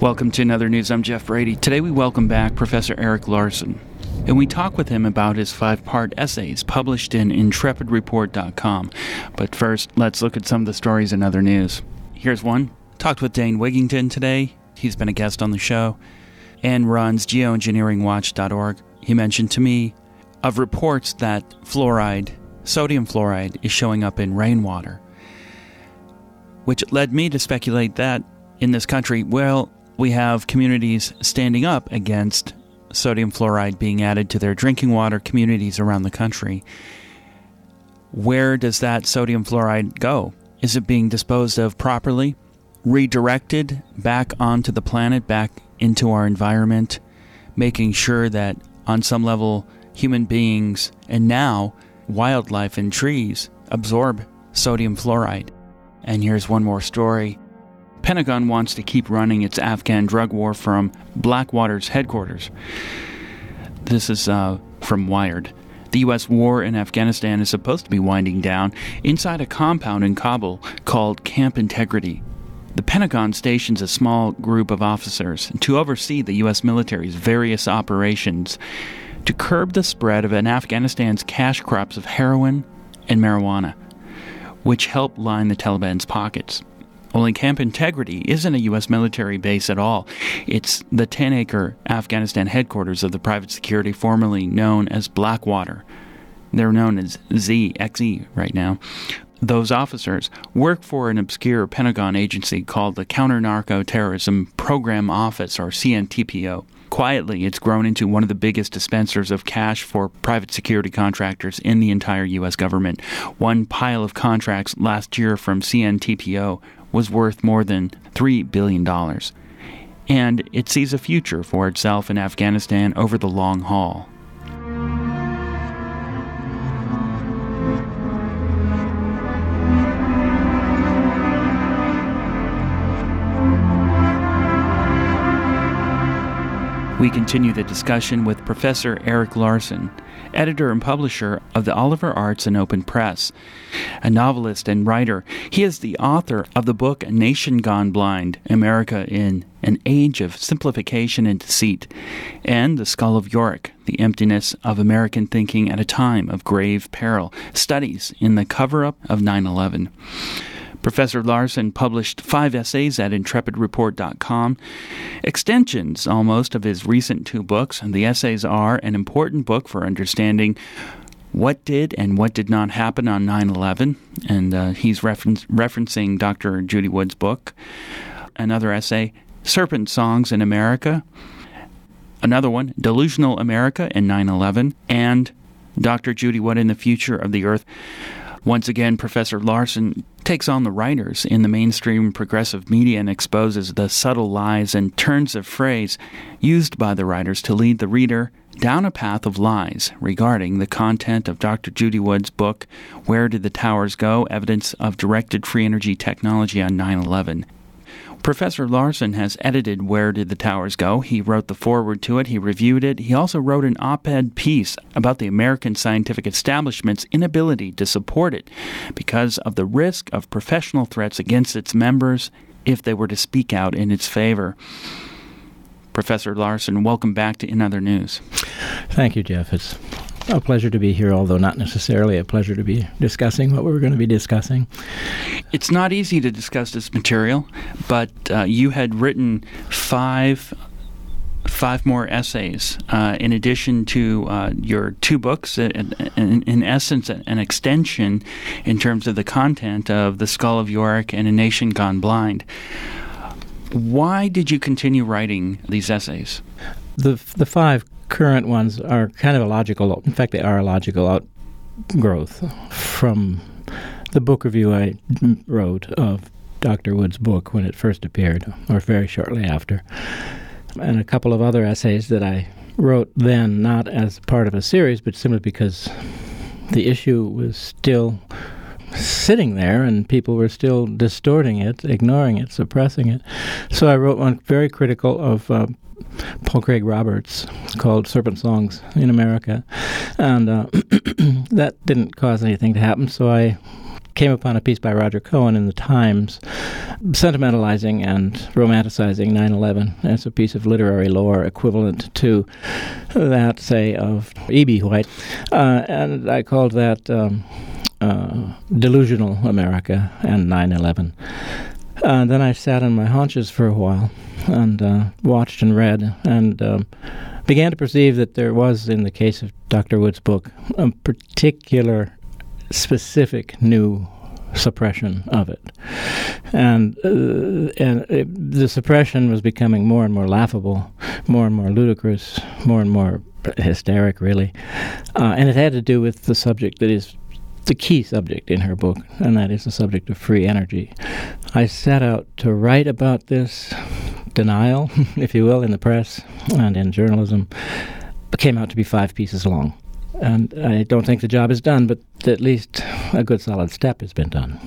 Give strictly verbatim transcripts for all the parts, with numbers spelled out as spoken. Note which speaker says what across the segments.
Speaker 1: Welcome to Another News. I'm Jeff Brady. Today we welcome back Professor Erik Larson, and we talk with him about his five-part essays published in intrepid report dot com. But first, let's look at some of the stories in other news. Here's one. Talked with Dane Wigington today. He's been a guest on the show and runs geoengineering watch dot org. He mentioned to me of reports that fluoride, sodium fluoride, is showing up in rainwater, which led me to speculate that in this country, well, we have communities standing up against sodium fluoride being added to their drinking water, communities around the country. Where does that sodium fluoride go? Is it being disposed of properly, redirected back onto the planet, back into our environment, making sure that on some level human beings and now wildlife and trees absorb sodium fluoride? And here's one more story. Pentagon wants to keep running its Afghan drug war from Blackwater's headquarters. This is uh, from Wired. The U S war in Afghanistan is supposed to be winding down inside a compound in Kabul called Camp Integrity. The Pentagon stations a small group of officers to oversee the U S military's various operations to curb the spread of an Afghanistan's cash crops of heroin and marijuana, which help line the Taliban's pockets. Only Camp Integrity isn't a U S military base at all. It's the ten-acre Afghanistan headquarters of the private security formerly known as Blackwater. They're known as Z X E right now. Those officers work for an obscure Pentagon agency called the Counter-Narco-Terrorism Program Office, or C N T P O. Quietly, it's grown into one of the biggest dispensers of cash for private security contractors in the entire U S government. One pile of contracts last year from C N T P O was worth more than three billion dollars. And it sees a future for itself in Afghanistan over the long haul. We continue the discussion with Professor Erik Larson, editor and publisher of the Oliver Arts and Open Press. A novelist and writer, he is the author of the book A Nation Gone Blind, America in an Age of Simplification and Deceit, and The Skull of Yorick, The Emptiness of American Thinking at a Time of Grave Peril, Studies in the Cover-Up of nine eleven. Professor Larson published five essays at intrepid report dot com, extensions almost of his recent two books, and the essays are an important book for understanding what did and what did not happen on nine eleven, and uh, he's reference, referencing Doctor Judy Wood's book. Another essay, Serpent Songs in America. Another one, Delusional America and nine eleven, and Doctor Judy Wood in the Future of the Earth. Once again, Professor Larson takes on the writers in the mainstream progressive media and exposes the subtle lies and turns of phrase used by the writers to lead the reader down a path of lies regarding the content of Doctor Judy Wood's book, Where Did the Towers Go? Evidence of Directed Free Energy Technology on nine eleven. Professor Larson has edited Where Did the Towers Go? He wrote the foreword to it. He reviewed it. He also wrote an op-ed piece about the American scientific establishment's inability to support it because of the risk of professional threats against its members if they were to speak out in its favor. Professor Larson, welcome back to In Other News.
Speaker 2: Thank you, Jeff. It's a pleasure to be here, although not necessarily a pleasure to be discussing what we're going to be discussing.
Speaker 1: It's not easy to discuss this material, but uh, you had written five five more essays uh, in addition to uh, your two books, in, in, in essence an extension in terms of the content of The Skull of Yorick and A Nation Gone Blind. Why did you continue writing these essays?
Speaker 2: The the five current ones are kind of a logical, in fact, they are a logical outgrowth from the book review I wrote of Doctor Wood's book when it first appeared, or very shortly after, and a couple of other essays that I wrote then, not as part of a series, but simply because the issue was still sitting there and people were still distorting it, ignoring it, suppressing it. So I wrote one very critical of uh, Paul Craig Roberts called Serpent Songs in America, and uh, that didn't cause anything to happen, so I came upon a piece by Roger Cohen in the Times sentimentalizing and romanticizing nine eleven as a piece of literary lore equivalent to that, say, of E B. White. Uh, and I called that um, uh, Delusional America and nine eleven. Uh, then I sat on my haunches for a while and uh, watched and read and um, began to perceive that there was, in the case of Doctor Wood's book, a particular specific new suppression of it. And, uh, and it, the suppression was becoming more and more laughable, more and more ludicrous, more and more hysteric, really. Uh, and it had to do with the subject that is the key subject in her book, and that is the subject of free energy. I set out to write about this denial, if you will, in the press and in journalism. It came out to be five pieces long. And I don't think the job is done, but at least a good solid step has been done.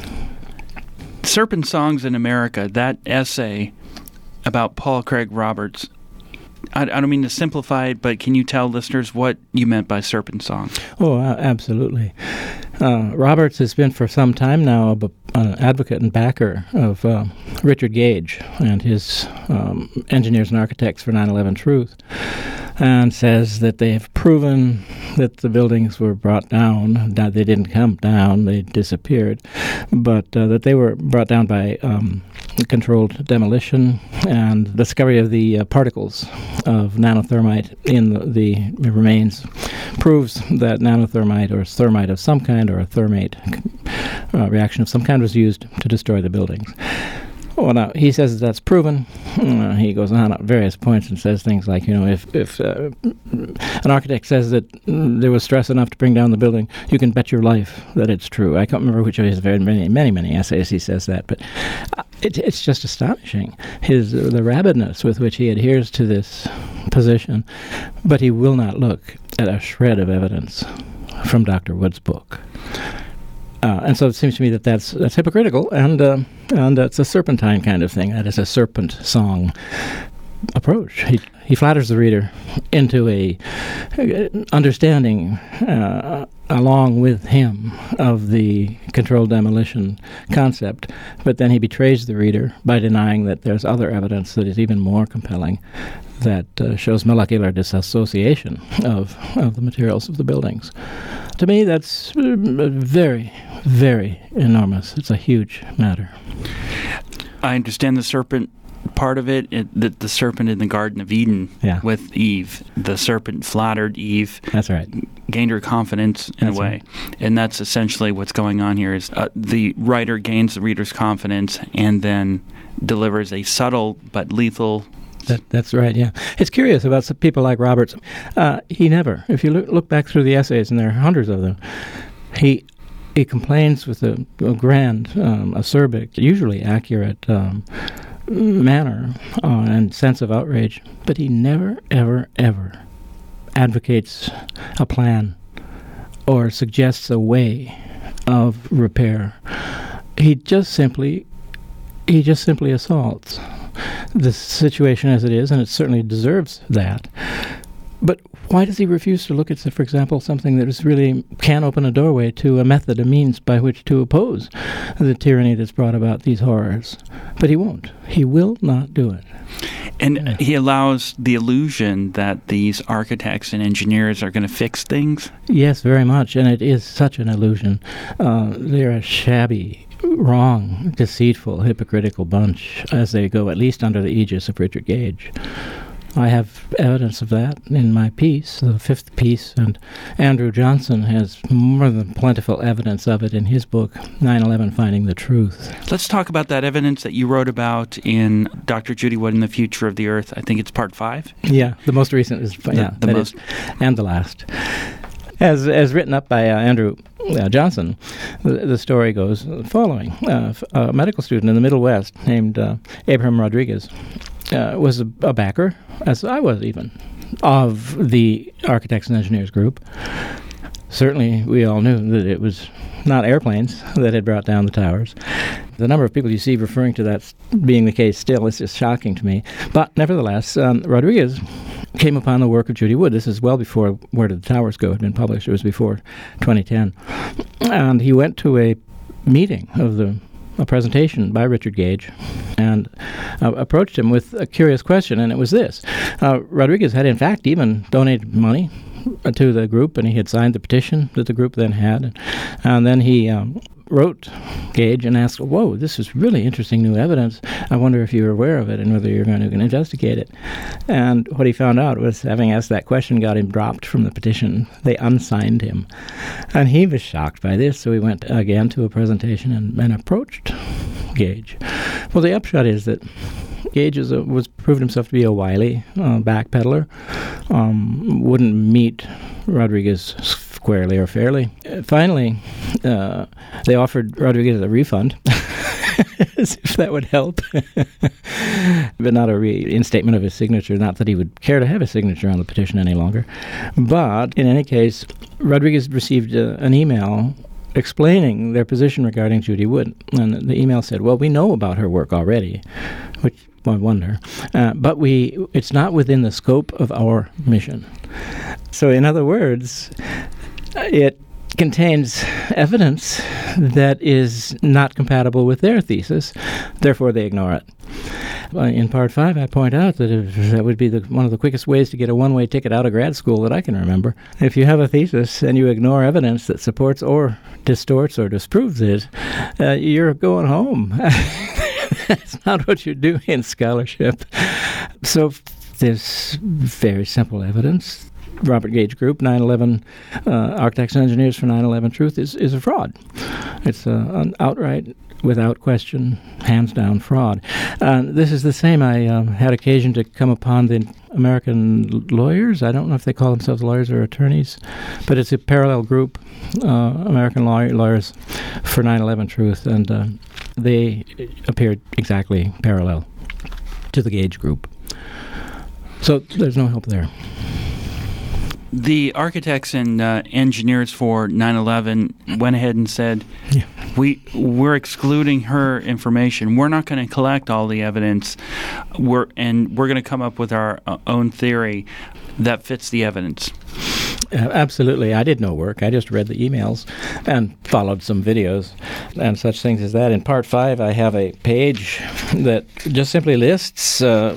Speaker 1: Serpent Songs in America, that essay about Paul Craig Roberts, I, I don't mean to simplify it, but can you tell listeners what you meant by Serpent Song?
Speaker 2: Oh, uh, absolutely. Uh, Roberts has been for some time now an advocate and backer of uh, Richard Gage and his um, Engineers and Architects for nine eleven Truth, and says that they have proven that the buildings were brought down. That they didn't come down, they disappeared, but uh, that they were brought down by um, controlled demolition and discovery of the uh, particles of nanothermite in the, the remains proves that nanothermite or thermite of some kind or a thermate uh, reaction of some kind was used to destroy the buildings. Well, now, he says that that's proven. Uh, he goes on at various points and says things like, you know, if, if uh, an architect says that mm, there was stress enough to bring down the building, you can bet your life that it's true. I can't remember which of his very many, many, many essays he says that, but uh, it, it's just astonishing, his uh, the rabidness with which he adheres to this position, but he will not look at a shred of evidence from Doctor Wood's book. Uh, and so it seems to me that that's, that's hypocritical, and uh, and it's a serpentine kind of thing. That is a serpent song approach. He he flatters the reader into a uh, understanding uh, along with him of the controlled demolition concept, but then he betrays the reader by denying that there's other evidence that is even more compelling that uh, shows molecular disassociation of, of the materials of the buildings. To me, that's uh, very, very enormous. It's a huge matter.
Speaker 1: I understand the serpent part of it, it the, the serpent in the Garden of Eden
Speaker 2: yeah.
Speaker 1: with Eve. The serpent flattered Eve.
Speaker 2: That's right.
Speaker 1: Gained her confidence in
Speaker 2: that's
Speaker 1: a way.
Speaker 2: Right.
Speaker 1: And that's essentially what's going on here is uh, the writer gains the reader's confidence and then delivers a subtle but lethal.
Speaker 2: That, that's right, yeah. It's curious about some people like Roberts. Uh, he never, if you look, look back through the essays, and there are hundreds of them, he he complains with a, a grand, um, acerbic, usually accurate um, manner uh, and sense of outrage, but he never, ever, ever advocates a plan or suggests a way of repair. He just simply, he just simply assaults the situation as it is, and it certainly deserves that. But why does he refuse to look at, for example, something that is really can open a doorway to a method, a means by which to oppose the tyranny that's brought about these horrors? But he won't. He will not do it.
Speaker 1: And
Speaker 2: yeah.
Speaker 1: he allows the illusion that these architects and engineers are going to fix things?
Speaker 2: Yes, very much, and it is such an illusion. Uh, they're a shabby, wrong, deceitful, hypocritical bunch as they go, at least under the aegis of Richard Gage. I have evidence of that in my piece, the fifth piece, and Andrew Johnson has more than plentiful evidence of it in his book, nine eleven Finding the Truth.
Speaker 1: Let's talk about that evidence that you wrote about in Doctor Judy Wood and the Future of the Earth. I think it's part five?
Speaker 2: Yeah, the most recent is,
Speaker 1: the,
Speaker 2: yeah,
Speaker 1: the
Speaker 2: that
Speaker 1: most.
Speaker 2: Is, and the last. As as written up by uh, Andrew uh, Johnson, the, the story goes the following. Uh, a medical student in the Middle West named uh, Abraham Rodriguez uh, was a, a backer, as I was even, of the Architects and Engineers group. Certainly, we all knew that it was not airplanes that had brought down the towers. The number of people you see referring to that being the case still is just shocking to me. But nevertheless, um, Rodriguez came upon the work of Judy Wood. This is well before Where Did the Towers Go had been published. It was before twenty ten. And he went to a meeting of the a presentation by Richard Gage, and uh, approached him with a curious question, and it was this. Uh, Rodriguez had, in fact, even donated money to the group, and he had signed the petition that the group then had. And, and then he um, wrote Gage and asked, whoa, this is really interesting new evidence. I wonder if you're aware of it and whether you're going to investigate it. And what he found out was, having asked that question, got him dropped from the petition. They unsigned him. And he was shocked by this, so he went again to a presentation and, and approached Gage. Well, the upshot is that Gage is a, was proved himself to be a wily uh, backpedaler, um, wouldn't meet Rodriguez squarely or fairly. Uh, finally, uh, they offered Rodriguez a refund, as if that would help, but not a reinstatement of his signature, not that he would care to have his signature on the petition any longer. But in any case, Rodriguez received uh, an email explaining their position regarding Judy Wood. And the email said, well, we know about her work already, which I wonder, uh, but we it's not within the scope of our mission. So in other words, it contains evidence that is not compatible with their thesis, therefore they ignore it. Uh, in part five, I point out that if, that would be the, one of the quickest ways to get a one-way ticket out of grad school that I can remember. If you have a thesis and you ignore evidence that supports or distorts or disproves it, uh, you're going home. That's not what you do in scholarship. So there's very simple evidence. Robert Gage Group, nine eleven uh, Architects and Engineers for nine eleven Truth is, is a fraud. It's a, an outright, without question, hands-down fraud. Uh, this is the same. I um, had occasion to come upon the American lawyers. I don't know if they call themselves lawyers or attorneys, but it's a parallel group, uh, American law- lawyers for nine eleven Truth, and uh, they appeared exactly parallel to the Gage Group. So there's no help there.
Speaker 1: The architects and uh, engineers for nine eleven went ahead and said, yeah. we, we're excluding her information. We're not going to collect all the evidence, we're, and we're going to come up with our uh, own theory that fits the evidence.
Speaker 2: Uh, absolutely. I did no work. I just read the emails and followed some videos and such things as that. In part five, I have a page that just simply lists uh,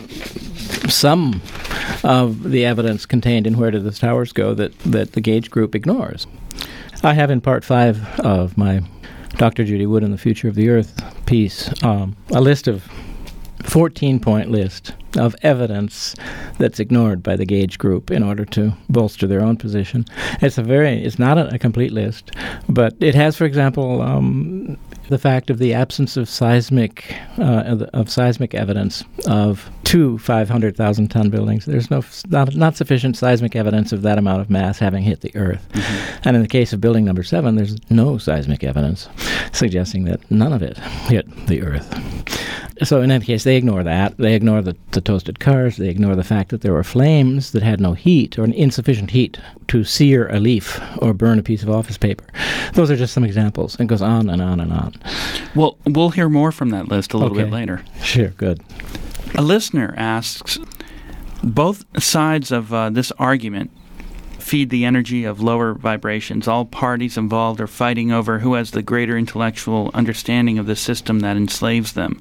Speaker 2: some of the evidence contained in Where Did the Towers Go that, that the Gage Group ignores. I have in part five of my Doctor Judy Wood and the Future of the Earth piece um, a list of fourteen-point list of evidence that's ignored by the Gage Group in order to bolster their own position. It's a very, it's not a, a complete list, but it has, for example, um, the fact of the absence of seismic uh, of, of seismic evidence of two five hundred thousand ton buildings. There's no not not sufficient seismic evidence of that amount of mass having hit the Earth. Mm-hmm. And in the case of building number seven, there's no seismic evidence suggesting that none of it hit the Earth. So in any case, they ignore that. They ignore the, the toasted cars. They ignore the fact that there were flames that had no heat or insufficient heat to sear a leaf or burn a piece of office paper. Those are just some examples. And it goes on and on and on.
Speaker 1: Well, we'll hear more from that list a little
Speaker 2: okay.
Speaker 1: bit later.
Speaker 2: Sure, good.
Speaker 1: A listener asks, both sides of uh, this argument feed the energy of lower vibrations. All parties involved are fighting over who has the greater intellectual understanding of the system that enslaves them.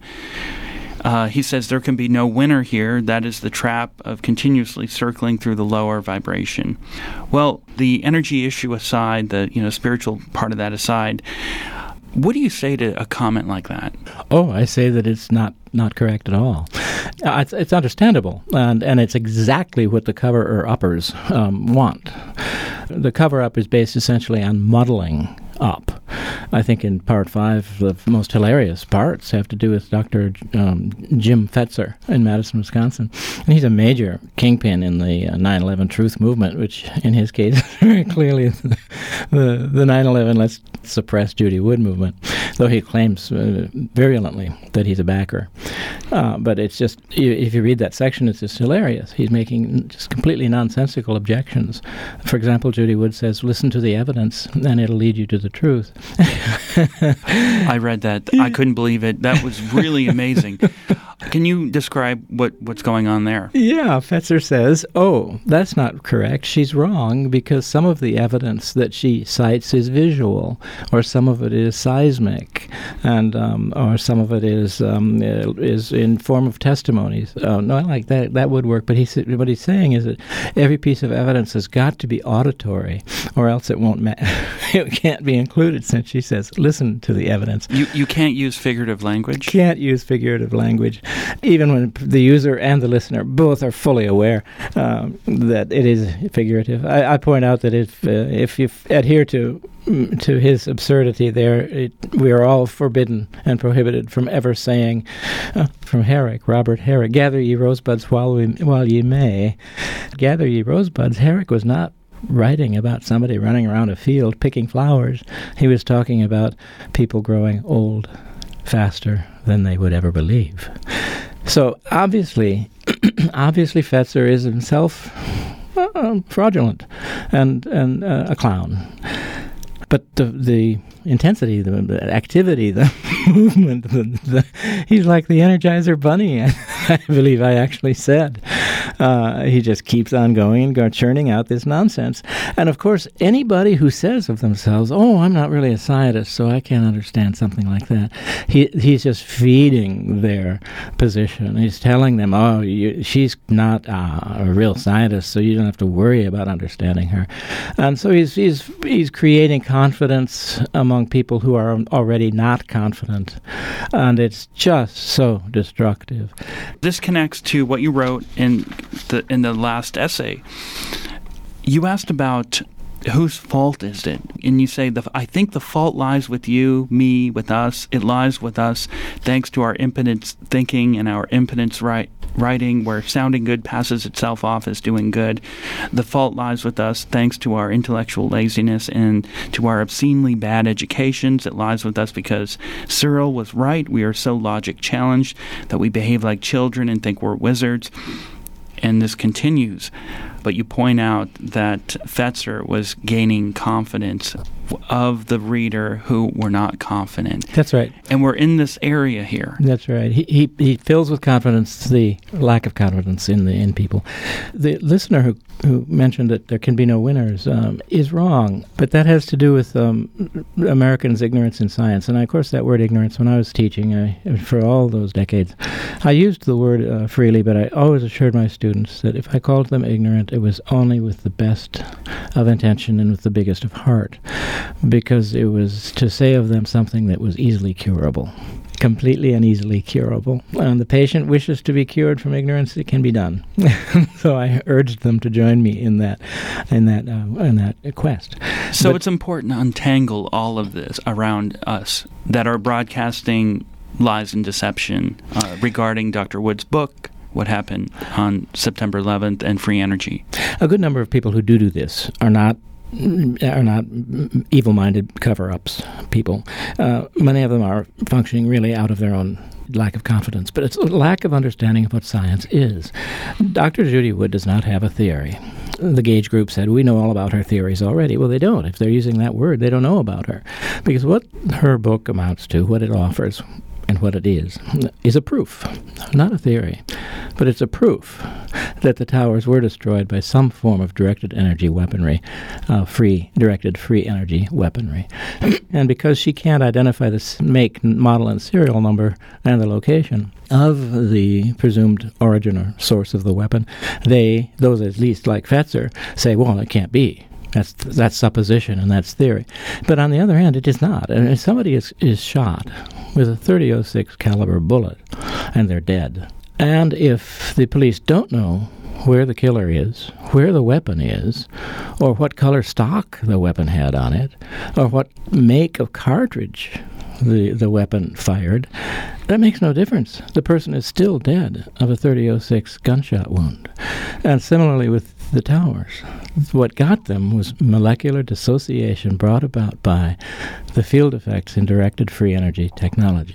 Speaker 1: Uh, he says there can be no winner here. That is the trap of continuously circling through the lower vibration. Well, the energy issue aside, the you know spiritual part of that aside, what do you say to a comment like that?
Speaker 2: Oh, I say that it's not, not correct at all. Uh, it's, it's understandable, and, and it's exactly what the cover-uppers um, want. The cover-up is based essentially on muddling up. I think in part five, the most hilarious parts have to do with Doctor Um, Jim Fetzer in Madison, Wisconsin. And he's a major kingpin in the uh, nine eleven Truth movement, which in his case is very clearly the, the, the nine eleven Let's Suppress Judy Wood movement, though he claims uh, virulently that he's a backer. Uh, but it's just, if you read that section, it's just hilarious. He's making just completely nonsensical objections. For example, Judy Wood says, listen to the evidence, and it'll lead you to the truth.
Speaker 1: I read that. I couldn't believe it. That was really amazing. Can you describe what, what's going on there?
Speaker 2: Yeah, Fetzer says, oh, that's not correct. She's wrong because some of the evidence that she cites is visual, or some of it is seismic, and um, or some of it is um, is in form of testimonies. Oh, no, I like that. That would work. But he said, what he's saying is that every piece of evidence has got to be auditory, or else it won't. Ma- it can't be included. Since she says, listen to the evidence.
Speaker 1: You you can't use figurative language.
Speaker 2: Can't use figurative language, even when the user and the listener both are fully aware um, that it is figurative. I, I point out that if uh, if you adhere to to his absurdity there, it, we are all forbidden and prohibited from ever saying, uh, from Herrick, Robert Herrick, gather ye rosebuds while we, while ye may. Gather ye rosebuds. Herrick was not writing about somebody running around a field picking flowers. He was talking about people growing old faster than they would ever believe. So obviously, obviously Fetzer is himself uh, fraudulent and and uh, a clown. But the the intensity, the, the activity, the movement, the, the, he's like the Energizer Bunny, I, I believe I actually said. Uh, he just keeps on going and go, churning out this nonsense. And of course, anybody who says of themselves, oh, I'm not really a scientist, so I can't understand something like that, he he's just feeding their position. He's telling them, oh, you, she's not uh, a real scientist, so you don't have to worry about understanding her. And so he's he's he's creating confidence among people who are already not confident, and it's just so destructive.
Speaker 1: This connects to what you wrote in the in the last essay. You asked about whose fault is it, and you say, the, I think the fault lies with you, me, with us. It lies with us, thanks to our impotence thinking and our impotence right, writing, where sounding good passes itself off as doing good. The fault lies with us, thanks to our intellectual laziness and to our obscenely bad educations. It lies with us because Cyril was right. We are so logic challenged that we behave like children and think we're wizards. And this continues. But you point out that Fetzer was gaining confidence of the reader who were not confident.
Speaker 2: That's right.
Speaker 1: And we're in this area here.
Speaker 2: That's right. He he, he fills with confidence the lack of confidence in the in people. The listener who, who mentioned that there can be no winners um, is wrong, but that has to do with um, Americans' ignorance in science. And of course, that word ignorance, when I was teaching I, for all those decades, I used the word uh, freely, but I always assured my students that if I called them ignorant, it was only with the best of intention and with the biggest of heart, because it was to say of them something that was easily curable, completely and easily curable. And the patient wishes to be cured from ignorance, it can be done. So I urged them to join me in that, in that, uh, in that quest.
Speaker 1: So
Speaker 2: but,
Speaker 1: it's important to untangle all of this around us that are broadcasting lies and deception uh, regarding Doctor Wood's book, what happened on September eleventh, and free energy.
Speaker 2: A good number of people who do do this are not are not evil-minded cover-ups people. Uh, many of them are functioning really out of their own lack of confidence, but it's a lack of understanding of what science is. Doctor Judy Wood does not have a theory. The Gage Group said, we know all about her theories already. Well, they don't. If they're using that word, they don't know about her. Because what her book amounts to, what it offers, and what it is, is a proof, not a theory, but it's a proof that the towers were destroyed by some form of directed energy weaponry, uh, free, directed free energy weaponry. And because she can't identify the make, model, and serial number and the location of the presumed origin or source of the weapon, they, those at least like Fetzer, say, well, it can't be. That's that's supposition and that's theory. But on the other hand, it is not. And if somebody is, is shot with a thirty oh six caliber bullet and they're dead, and if the police don't know where the killer is, where the weapon is, or what color stock the weapon had on it, or what make of cartridge the, the weapon fired, that makes no difference. The person is still dead of a thirty oh six gunshot wound. And similarly with the towers, what got them was molecular dissociation brought about by the field effects in directed free energy technology.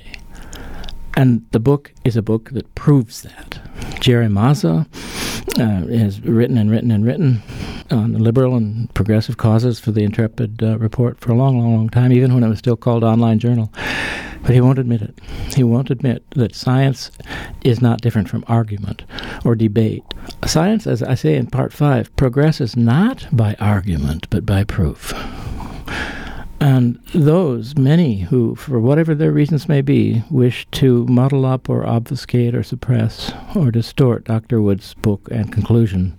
Speaker 2: And the book is a book that proves that. Jerry Mazza uh, has written and written and written on liberal and progressive causes for the Intrepid uh, Report for a long, long, long time, even when it was still called Online Journal. But he won't admit it. He won't admit that science is not different from argument or debate. Science, as I say in part five, progresses not by argument, but by proof. And those, many who, for whatever their reasons may be, wish to muddle up or obfuscate or suppress or distort Doctor Wood's book and conclusion,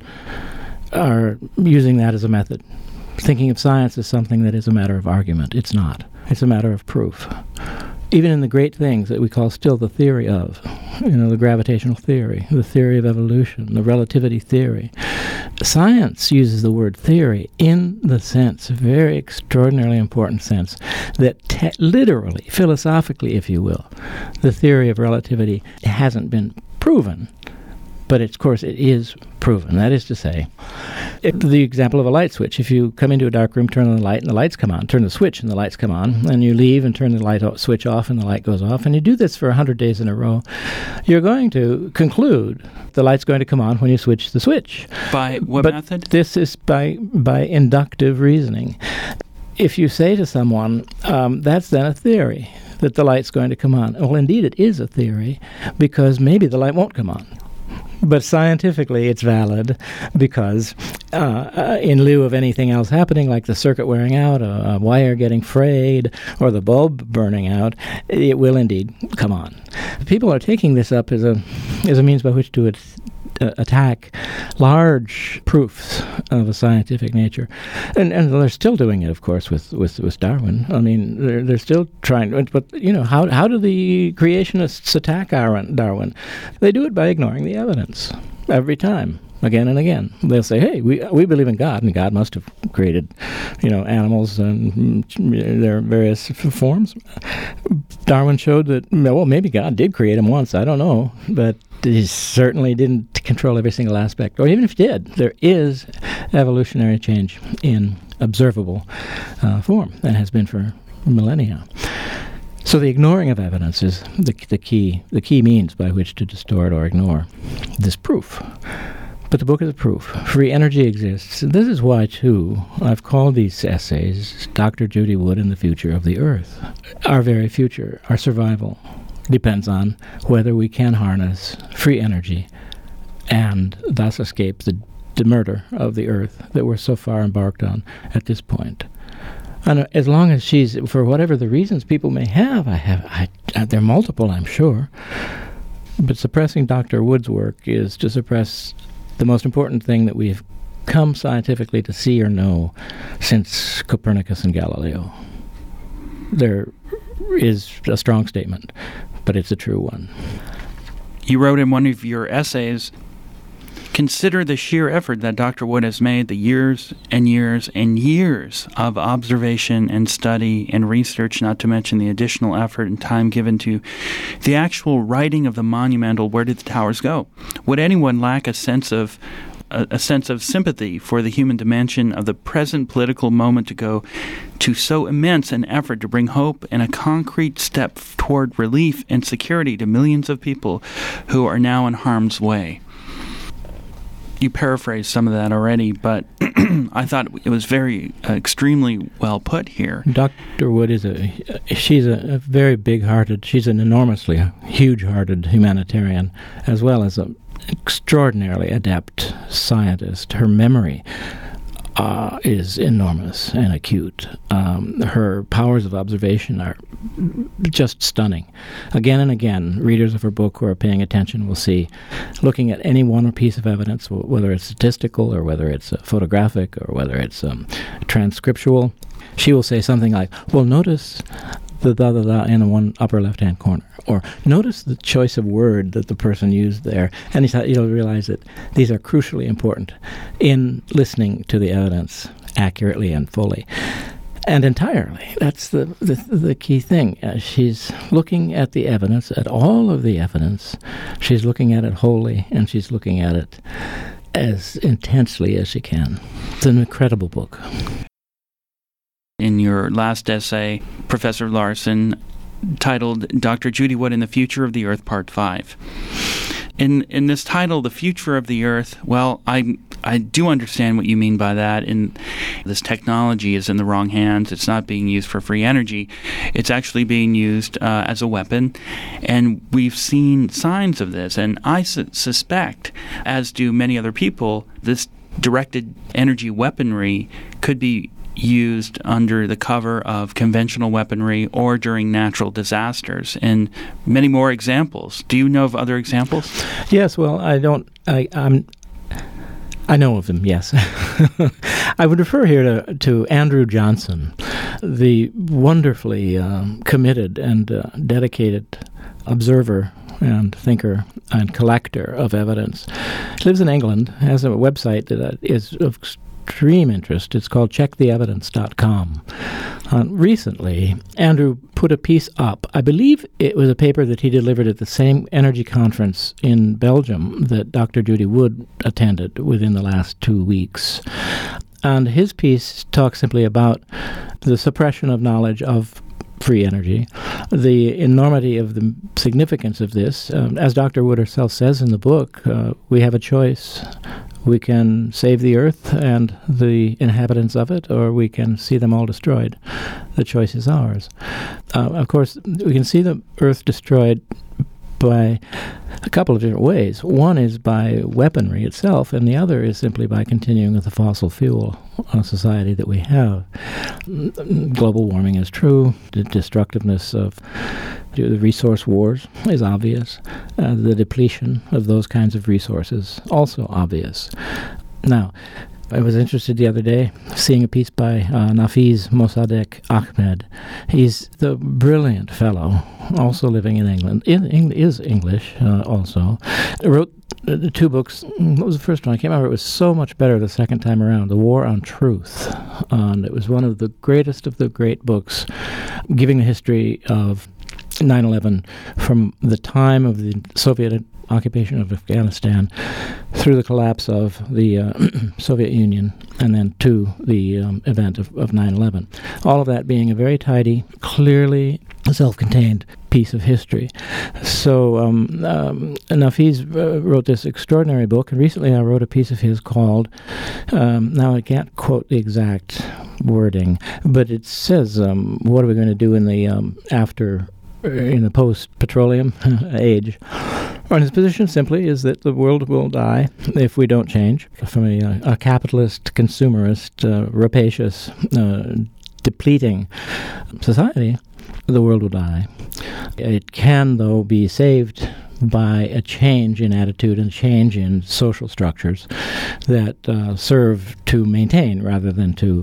Speaker 2: are using that as a method, thinking of science as something that is a matter of argument. It's not. It's a matter of proof. Even in the great things that we call still the theory of, you know, the gravitational theory, the theory of evolution, the relativity theory, science uses the word theory in the sense, a very extraordinarily important sense, that te- literally, philosophically, if you will, the theory of relativity hasn't been proven. But, of course, it is proven. That is to say, it, the example of a light switch. If you come into a dark room, turn on the light, and the lights come on, turn the switch, and the lights come on, and you leave and turn the light o- switch off, and the light goes off, and you do this for one hundred days in a row, you're going to conclude the light's going to come on when you switch the switch.
Speaker 1: By what
Speaker 2: but
Speaker 1: method?
Speaker 2: This is by, by inductive reasoning. If you say to someone, um, that's then a theory, that the light's going to come on. Well, indeed, it is a theory, because maybe the light won't come on. But scientifically, it's valid because uh, uh, in lieu of anything else happening, like the circuit wearing out, a, a wire getting frayed, or the bulb burning out, it will indeed come on. People are taking this up as a as a means by which to uh, attack large proofs of a scientific nature. And and they're still doing it, of course, with, with, with Darwin. I mean, they're, they're still trying. But, you know, how, how do the creationists attack Darwin? They do it by ignoring the evidence every time. Again and again, they'll say, "Hey, we we believe in God, and God must have created, you know, animals and their various f- forms." Darwin showed that, well, maybe God did create them once. I don't know, but he certainly didn't control every single aspect. Or even if he did, there is evolutionary change in observable uh, form, and has been for millennia. So the ignoring of evidence is the the key the key means by which to distort or ignore this proof. But the book is a proof. Free energy exists. And this is why, too, I've called these essays Doctor Judy Wood and the Future of the Earth. Our very future, our survival, depends on whether we can harness free energy and thus escape the, the murder of the Earth that we're so far embarked on at this point. And as long as she's, for whatever the reasons people may have, I have, I, they're multiple, I'm sure, but suppressing Doctor Wood's work is to suppress the most important thing that we've come scientifically to see or know since Copernicus and Galileo. There is a strong statement, but it's a true one.
Speaker 1: You wrote in one of your essays, "Consider the sheer effort that Doctor Wood has made, the years and years and years of observation and study and research, not to mention the additional effort and time given to the actual writing of the monumental Where Did the Towers Go? Would anyone lack a sense of a, a sense of sympathy for the human dimension of the present political moment to go to so immense an effort to bring hope and a concrete step toward relief and security to millions of people who are now in harm's way?" You paraphrased some of that already, but I thought it was very, uh, extremely well put here.
Speaker 2: Doctor Wood is a, she's a, a very big-hearted, she's an enormously huge-hearted humanitarian, as well as an extraordinarily adept scientist. Her memory uh, is enormous and acute. Um, her powers of observation are just stunning. Again and again, readers of her book who are paying attention will see, looking at any one piece of evidence, whether it's statistical or whether it's uh, photographic or whether it's um, transcriptual, she will say something like, well, notice the da da da in the one upper left-hand corner, or notice the choice of word that the person used there, and you'll realize that these are crucially important in listening to the evidence accurately and fully. And entirely. That's the, the the key thing. Uh, she's looking at the evidence, at all of the evidence. She's looking at it wholly, and she's looking at it as intensely as she can. It's an incredible book.
Speaker 1: In your last essay, Professor Larson, titled Doctor Judy Wood and the Future of the Earth, Part five, in in this title, The Future of the Earth, well, I I do understand what you mean by that. And this technology is in the wrong hands. It's not being used for free energy. It's actually being used uh, as a weapon. And we've seen signs of this. And I su- suspect, as do many other people, this directed energy weaponry could be used under the cover of conventional weaponry or during natural disasters, and many more examples. Do you know of other examples?
Speaker 2: Yes, well, I don't, I, I'm, I know of them, yes. I would refer here to, to Andrew Johnson, the wonderfully um, committed and uh, dedicated observer and thinker and collector of evidence. He lives in England, has a website that is of extreme interest. It's called check the evidence dot com. Uh, recently, Andrew put a piece up. I believe it was a paper that he delivered at the same energy conference in Belgium that Doctor Judy Wood attended within the last two weeks. And his piece talks simply about the suppression of knowledge of free energy, the enormity of the significance of this. Um, as Doctor Wood herself says in the book, uh, we have a choice. We can save the earth and the inhabitants of it, or we can see them all destroyed. The choice is ours. Uh, of course, we can see the earth destroyed by a couple of different ways. One is by weaponry itself, and the other is simply by continuing with the fossil fuel uh, society that we have. Global warming is true. The destructiveness of the resource wars is obvious. Uh, the depletion of those kinds of resources also obvious. Now, I was interested the other day seeing a piece by uh, Nafiz Mossadegh Ahmed. He's the brilliant fellow, also living in England. In, in, is English uh, also. Wrote uh, two books. What was the first one? I can't remember. It was so much better the second time around. The War on Truth. And it was one of the greatest of the great books, giving the history of nine eleven from the time of the Soviet occupation of Afghanistan through the collapse of the uh, Soviet Union and then to the um, event of, of nine eleven. All of that being a very tidy, clearly self-contained piece of history. So um, um, Nafiz uh, wrote this extraordinary book, and recently I wrote a piece of his called, um, now I can't quote the exact wording, but it says, um, what are we going to do in the um, after in the post-petroleum age. And his position simply is that the world will die if we don't change. From a, a capitalist, consumerist, uh, rapacious, uh, depleting society, the world will die. It can, though, be saved by a change in attitude and change in social structures that uh, serve to maintain rather than to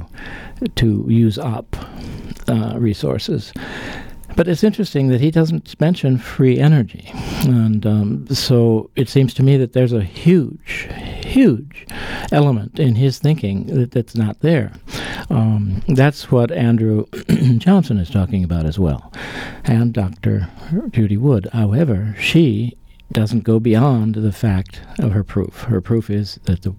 Speaker 2: to use up uh, resources. But it's interesting that he doesn't mention free energy. And um, so it seems to me that there's a huge, huge element in his thinking that, that's not there. Um, that's what Andrew Johnson is talking about as well. And Doctor Judy Wood. However, she doesn't go beyond the fact of her proof. Her proof is that the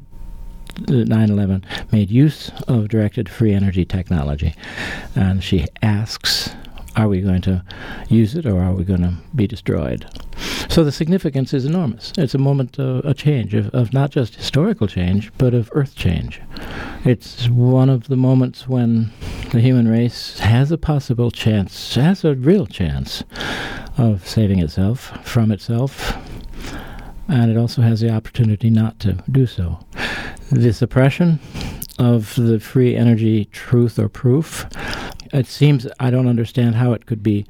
Speaker 2: nine eleven made use of directed free energy technology. And she asks, are we going to use it, or are we going to be destroyed? So the significance is enormous. It's a moment of a change, of, of not just historical change, but of earth change. It's one of the moments when the human race has a possible chance, has a real chance of saving itself from itself, and it also has the opportunity not to do so. The suppression of the free energy truth or proof, it seems, I don't understand how it could be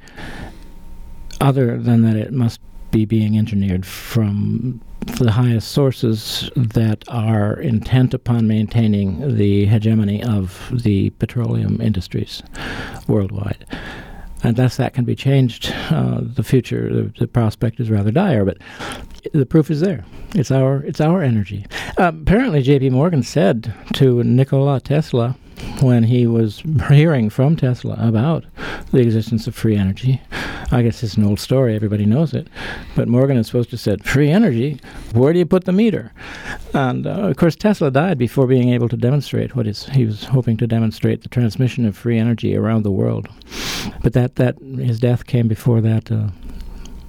Speaker 2: other than that it must be being engineered from the highest sources that are intent upon maintaining the hegemony of the petroleum industries worldwide. Unless that can be changed, uh, the future, the, the prospect is rather dire, but the proof is there. It's our it's our energy. Uh, apparently, J P Morgan said to Nikola Tesla, when he was hearing from Tesla about the existence of free energy, I guess it's an old story, everybody knows it, but Morgan is supposed to have said, free energy, where do you put the meter? And, uh, of course, Tesla died before being able to demonstrate what is, he was hoping to demonstrate, the transmission of free energy around the world. But that, that his death came before that uh,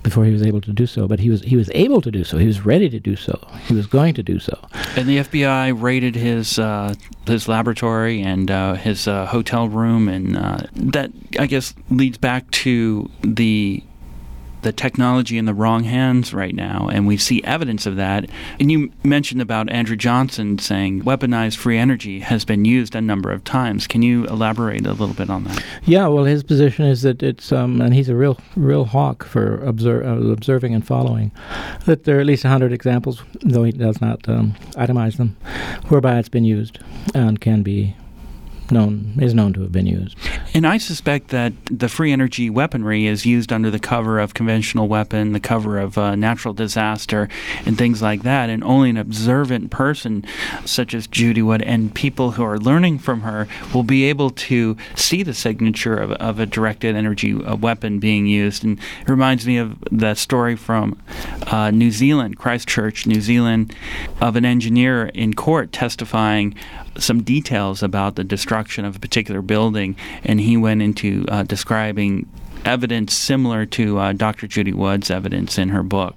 Speaker 2: before he was able to do so. But he was he was able to do so. He was ready to do so. He was going to do so.
Speaker 1: And the F B I raided his uh, his laboratory and uh, his uh, hotel room, and uh, that, I guess, leads back to the the technology in the wrong hands right now, and we see evidence of that. And you mentioned about Andrew Johnson saying weaponized free energy has been used a number of times. Can you elaborate a little bit on that?
Speaker 2: Yeah, well, his position is that it's, um, and he's a real real hawk for observe, uh, observing and following, that there are at least one hundred examples, though he does not um, itemize them, whereby it's been used and can be known, is known to have been used.
Speaker 1: And I suspect that the free energy weaponry is used under the cover of conventional weapon, the cover of uh, natural disaster, and things like that. And only an observant person, such as Judy Wood, and people who are learning from her, will be able to see the signature of, of a directed energy uh, weapon being used. And it reminds me of that story from uh, New Zealand, Christchurch, New Zealand, of an engineer in court testifying some details about the destruction of a particular building, and he went into uh, describing evidence similar to uh, Doctor Judy Wood's evidence in her book.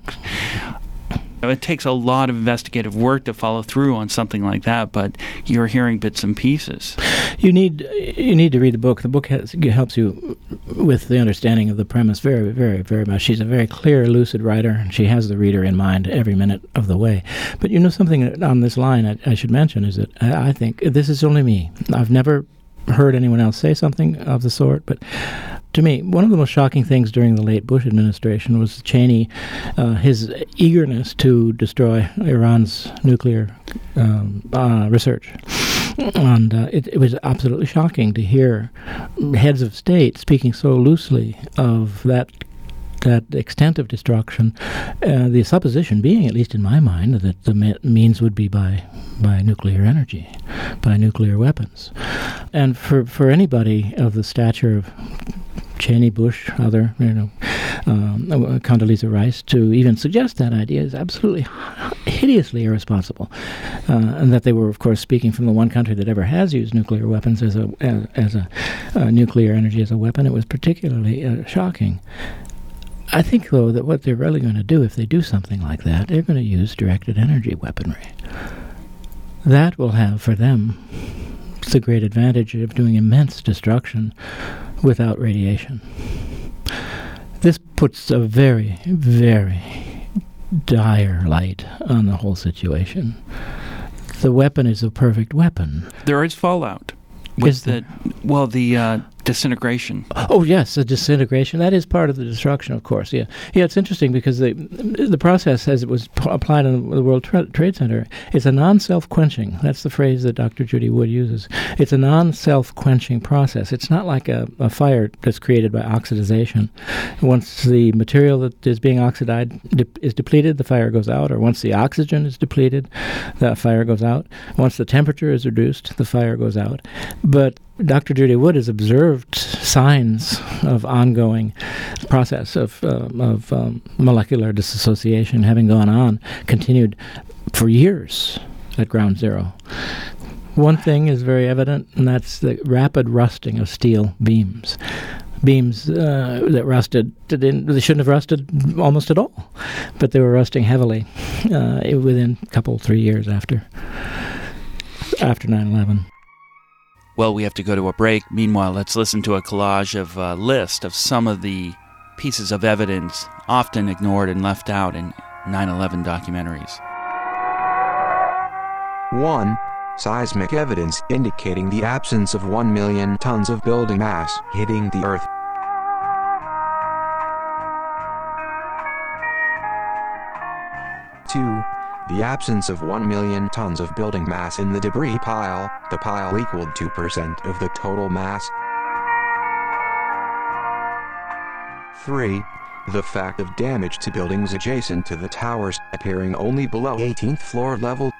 Speaker 1: It takes a lot of investigative work to follow through on something like that, but you're hearing bits and pieces.
Speaker 2: You need you need to read the book. The book has, helps you with the understanding of the premise very, very, very much. She's a very clear, lucid writer, and she has the reader in mind every minute of the way. But you know, something on this line I, I should mention is that I, I think this is only me. I've never heard anyone else say something of the sort, but to me, one of the most shocking things during the late Bush administration was Cheney, uh, his eagerness to destroy Iran's nuclear um, uh, research. And uh, it, it was absolutely shocking to hear heads of state speaking so loosely of that that extent of destruction, uh, the supposition being, at least in my mind, that the me- means would be by by nuclear energy, by nuclear weapons. And for, for anybody of the stature of Cheney, Bush, other, you know, um, Condoleezza Rice, to even suggest that idea is absolutely hideously irresponsible. Uh, and that they were, of course, speaking from the one country that ever has used nuclear weapons as a as, as a uh, nuclear energy as a weapon, it was particularly uh, shocking. I think, though, that what they're really going to do if they do something like that, they're going to use directed energy weaponry. That will have for them the great advantage of doing immense destruction without radiation. This puts a very, very dire light on the whole situation. The weapon is a perfect weapon.
Speaker 1: There is fallout. With the, well, the uh, disintegration.
Speaker 2: Oh, yes, the disintegration. That is part of the destruction, of course, yeah. Yeah, it's interesting because the the process, as it was p- applied in the World Tra- Trade Center, is a non-self-quenching. That's the phrase that Doctor Judy Wood uses. It's a non-self-quenching process. It's not like a, a fire that's created by oxidization. Once the material that is being oxidized de- is depleted, the fire goes out, or once the oxygen is depleted, the fire goes out. Once the temperature is reduced, the fire goes out. But Doctor Judy Wood has observed signs of ongoing process of uh, of um, molecular dissociation having gone on, continued for years at ground zero. One thing is very evident, and that's the rapid rusting of steel beams. Beams uh, that rusted, they shouldn't have rusted almost at all, but they were rusting heavily uh, within a couple, three years after after nine eleven.
Speaker 1: Well, we have to go to a break. Meanwhile, let's listen to a collage of a list of some of the pieces of evidence often ignored and left out in nine eleven documentaries.
Speaker 3: one. Seismic evidence indicating the absence of one million tons of building mass hitting the Earth. two. The absence of one million tons of building mass in the debris pile. The pile equaled two percent of the total mass. three. The fact of damage to buildings adjacent to the towers appearing only below eighteenth floor level.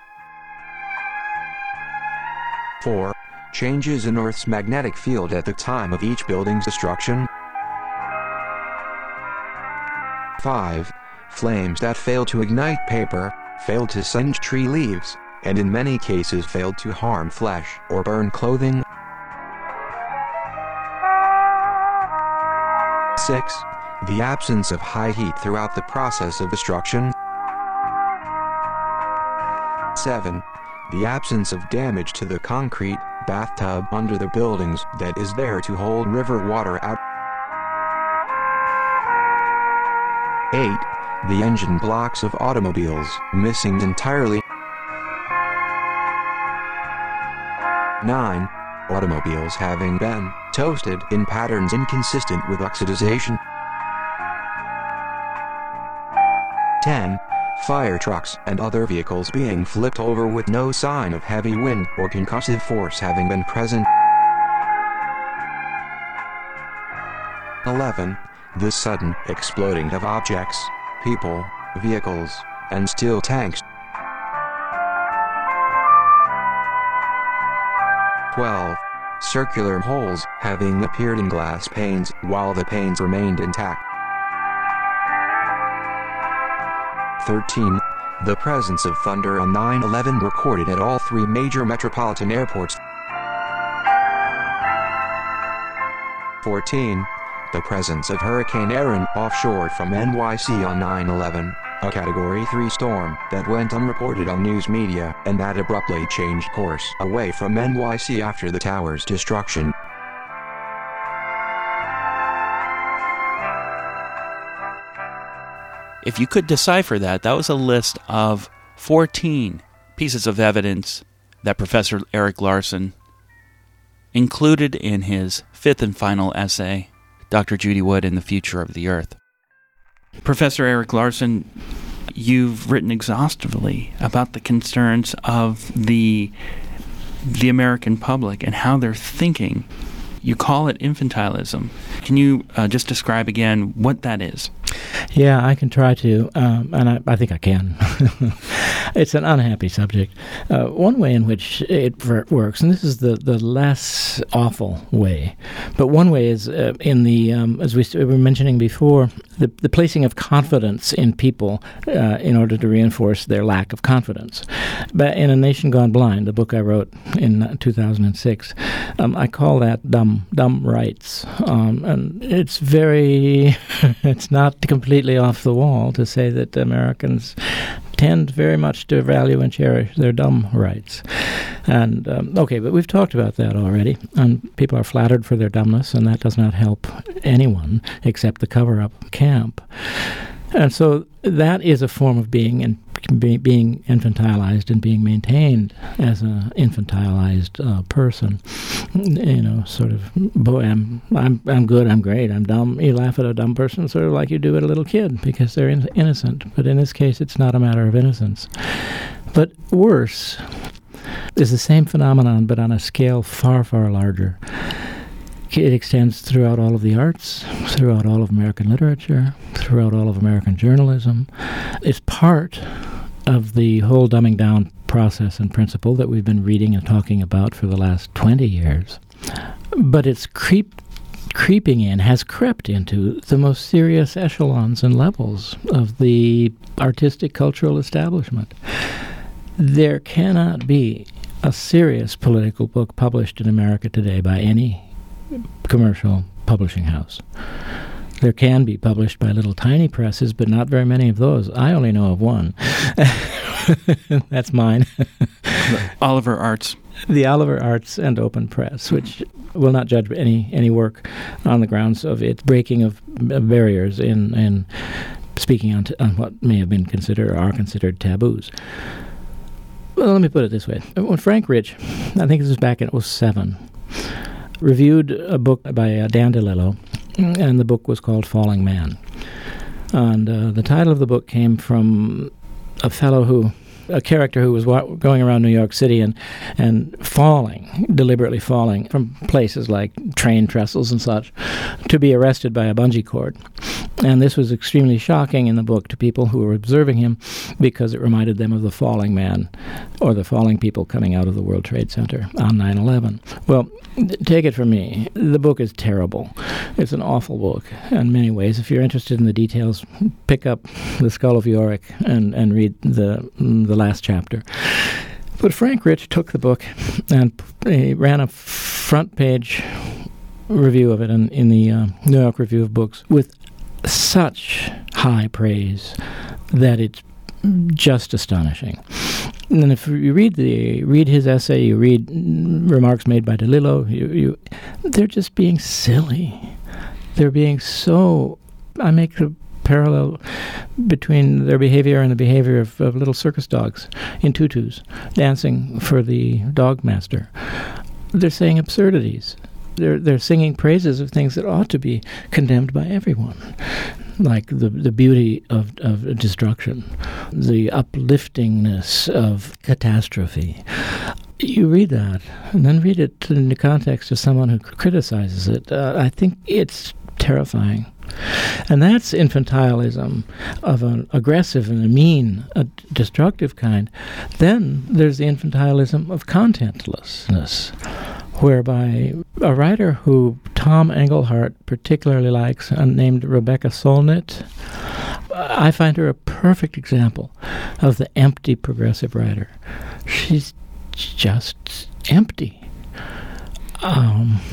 Speaker 3: four. Changes in Earth's magnetic field at the time of each building's destruction. five. Flames that failed to ignite paper, failed to singe tree leaves, and in many cases failed to harm flesh or burn clothing. six. The absence of high heat throughout the process of destruction. seven. The absence of damage to the concrete bathtub under the buildings that is there to hold river water out. eight. The engine blocks of automobiles missing entirely. nine. Automobiles having been toasted in patterns inconsistent with oxidization. ten. Fire trucks and other vehicles being flipped over with no sign of heavy wind or concussive force having been present. eleven. The sudden exploding of objects, people, vehicles, and steel tanks. twelve. Circular holes having appeared in glass panes while the panes remained intact. thirteen. The presence of thunder on nine eleven recorded at all three major metropolitan airports. fourteen. The presence of Hurricane Erin offshore from N Y C on nine eleven, a Category three storm that went unreported on news media and that abruptly changed course away from N Y C after the tower's destruction.
Speaker 1: If you could decipher that, that was a list of fourteen pieces of evidence that Professor Erik Larson included in his fifth and final essay, Doctor Judy Wood and the Future of the Earth. Professor Erik Larson, you've written exhaustively about the concerns of the the American public and how they're thinking. You call it infantilism. Can you uh, just describe again what that is?
Speaker 2: Yeah, I can try to, um, and I, I think I can. It's an unhappy subject. Uh, one way in which it ver- works, and this is the, the less awful way, but one way is uh, in the, um, as we were mentioning before, the, the placing of confidence in people uh, in order to reinforce their lack of confidence. But in A Nation Gone Blind, the book I wrote in two thousand six, um, I call that dumb, dumb rights. Um, and it's very, it's not completely off the wall to say that Americans tend very much to value and cherish their dumb rights. And, um, okay, but we've talked about that already, and people are flattered for their dumbness, and that does not help anyone except the cover-up camp. And so that is a form of being and be, being infantilized and being maintained as an infantilized uh, person. You know, sort of, boy, I'm I'm I'm good, I'm great, I'm dumb. You laugh at a dumb person sort of like you do at a little kid because they're in, innocent. But in this case, it's not a matter of innocence. But worse is the same phenomenon, but on a scale far, far larger. It extends throughout all of the arts, throughout all of American literature, throughout all of American journalism. It's part of the whole dumbing down process and principle that we've been reading and talking about for the last twenty years. But it's creep, creeping in, has crept into the most serious echelons and levels of the artistic cultural establishment. There cannot be a serious political book published in America today by any commercial publishing house. There can be published by little tiny presses, but not very many of those. I only know of one. That's mine.
Speaker 1: Oliver Arts.
Speaker 2: The Oliver Arts and Open Press, which will not judge any any work on the grounds of its breaking of barriers in, in speaking on, t- on what may have been considered or are considered taboos. Well, let me put it this way. When Frank Rich, I think this was back in oh seven, reviewed a book by uh, Dan DeLillo, and the book was called Falling Man. And uh, the title of the book came from a fellow who, a character who was wa- going around New York City and, and falling, deliberately falling from places like train trestles and such, to be arrested by a bungee cord. And this was extremely shocking in the book to people who were observing him because it reminded them of the falling man or the falling people coming out of the World Trade Center on nine eleven. Well, take it from me. The book is terrible. It's an awful book in many ways. If you're interested in the details, pick up The Skull of Yorick and, and read the the last chapter. But Frank Rich took the book and he ran a front page review of it in, in the uh, New York Review of Books with such high praise that it's just astonishing. And then if you read the read his essay, you read remarks made by DeLillo, you, you, they're just being silly. They're being so... I make the parallel between their behavior and the behavior of, of little circus dogs in tutus dancing for the dog master. They're saying absurdities. They're they're singing praises of things that ought to be condemned by everyone, like the the beauty of, of destruction, the upliftingness of catastrophe. You read that, and then read it in the context of someone who criticizes it. Uh, I think it's terrifying. And that's infantilism of an aggressive and a mean, a destructive kind. Then there's the infantilism of contentlessness, whereby a writer who Tom Engelhardt particularly likes, uh, named Rebecca Solnit, I find her a perfect example of the empty progressive writer. She's just empty. Um,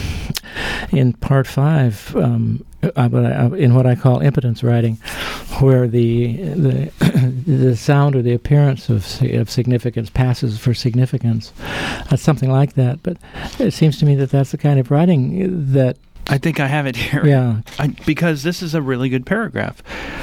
Speaker 2: in part five, um, in what I call impotence writing, where the the the sound or the appearance of of significance passes for significance, uh, something like that. But it seems to me that that's the kind of writing that
Speaker 1: I think I have it here.
Speaker 2: Yeah,
Speaker 1: I, because this is a really good paragraph.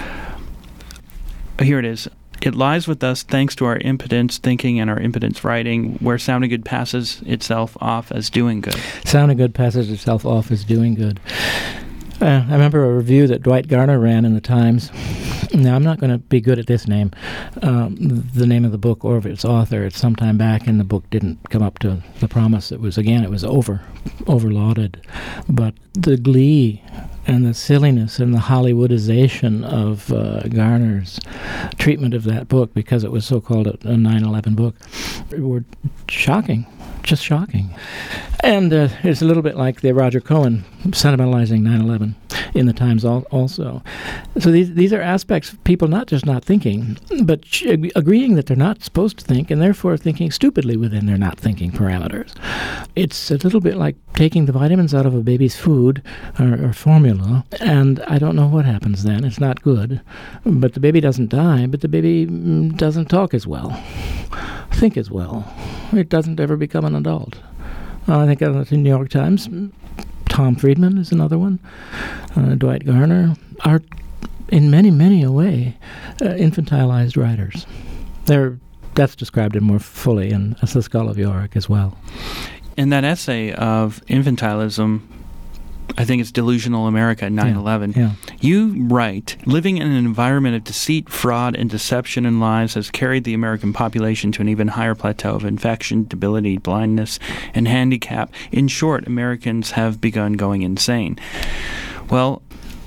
Speaker 1: Here it is. It lies with us thanks to our impotence thinking and our impotence writing, where sounding good passes itself off as doing good.
Speaker 2: Sounding good passes itself off as doing good. Uh, I remember a review that Dwight Garner ran in the Times. Now, I'm not going to be good at this name, um, the name of the book or of its author. It's some time back, and the book didn't come up to the promise. It was, again, it was over, overlauded. But the glee and the silliness and the Hollywoodization of uh, Garner's treatment of that book, because it was so-called a, a nine eleven book, were shocking. Just shocking. And uh, it's a little bit like the Roger Cohen sentimentalizing nine eleven in the Times al- also. So these these are aspects of people not just not thinking, but sh- agreeing that they're not supposed to think, and therefore thinking stupidly within their not thinking parameters. It's a little bit like taking the vitamins out of a baby's food or, or formula, and I don't know what happens then. It's not good. But the baby doesn't die, but the baby mm, doesn't talk as well, think as well. It doesn't ever become an adult. Uh, I think uh, in the New York Times, Tom Friedman is another one. Uh, Dwight Garner are, in many, many a way, uh, infantilized writers. They're that's described in more fully in The Skull of Yorick as well.
Speaker 1: In that essay of infantilism, I think it's Delusional America, nine eleven.
Speaker 2: Yeah, yeah.
Speaker 1: You write, living in an environment of deceit, fraud, and deception and lies has carried the American population to an even higher plateau of infection, debility, blindness, and handicap. In short, Americans have begun going insane. Well,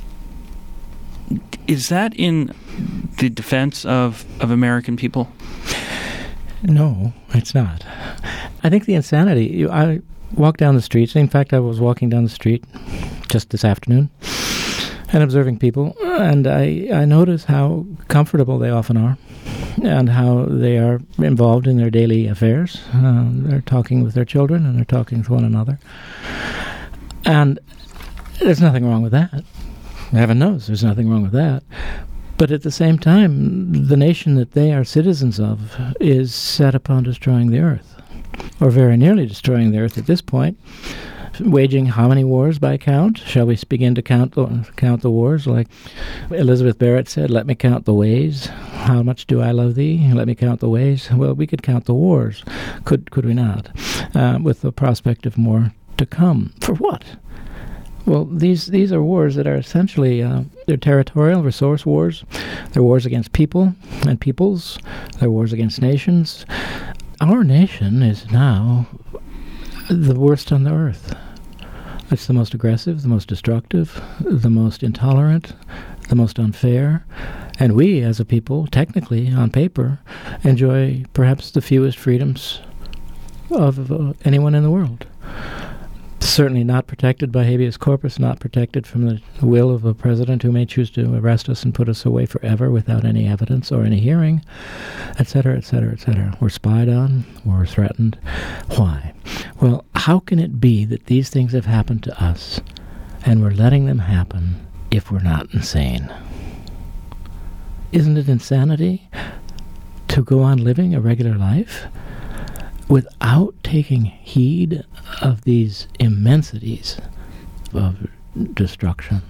Speaker 1: is that in the defense of, of American people?
Speaker 2: No, it's not. I think the insanity... You, I walk down the streets. In fact, I was walking down the street just this afternoon and observing people, and I, I notice how comfortable they often are and how they are involved in their daily affairs. Um, they're talking with their children and they're talking with one another. And there's nothing wrong with that. Heaven knows there's nothing wrong with that. But at the same time, the nation that they are citizens of is set upon destroying the earth, or very nearly destroying the earth at this point, waging how many wars by count? Shall we begin to count the, count the wars? Like Elizabeth Barrett said, let me count the ways. How much do I love thee? Let me count the ways. Well, we could count the wars, could could we not? Uh, with the prospect of more to come. For what? Well, these these are wars that are essentially, uh, they're territorial resource wars. They're wars against people and peoples. They're wars against nations. Our nation is now the worst on the earth. It's the most aggressive, the most destructive, the most intolerant, the most unfair. And we, as a people, technically, on paper, enjoy perhaps the fewest freedoms of uh, anyone in the world. Certainly not protected by habeas corpus, not protected from the will of a president who may choose to arrest us and put us away forever without any evidence or any hearing, et cetera, et cetera, et cetera. We're spied on, we're threatened. Why? Well, how can it be that these things have happened to us and we're letting them happen if we're not insane. Isn't it insanity to go on living a regular life without taking heed of these immensities of destruction?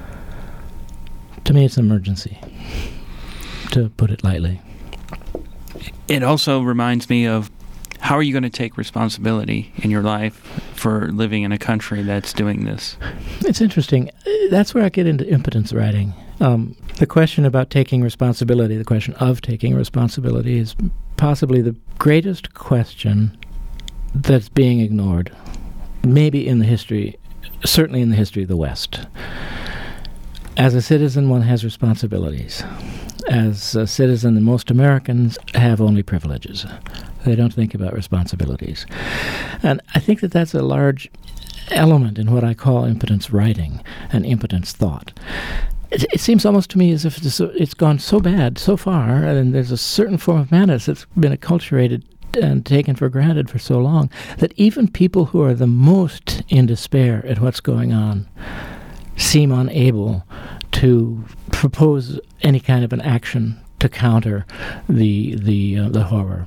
Speaker 2: To me, it's an emergency, to put it lightly.
Speaker 1: It also reminds me of, how are you going to take responsibility in your life for living in a country that's doing this?
Speaker 2: It's interesting. That's where I get into impotence writing. Um, the question about taking responsibility, the question of taking responsibility, is possibly the greatest question that's being ignored, maybe in the history, certainly in the history of the West. As a citizen, one has responsibilities. As a citizen, most Americans have only privileges. They don't think about responsibilities. And I think that that's a large element in what I call impotence writing and impotence thought. It, it seems almost to me as if it's, it's gone so bad so far, and there's a certain form of madness that's been acculturated and taken for granted for so long, that even people who are the most in despair at what's going on seem unable to propose any kind of an action to counter the the uh, the horror.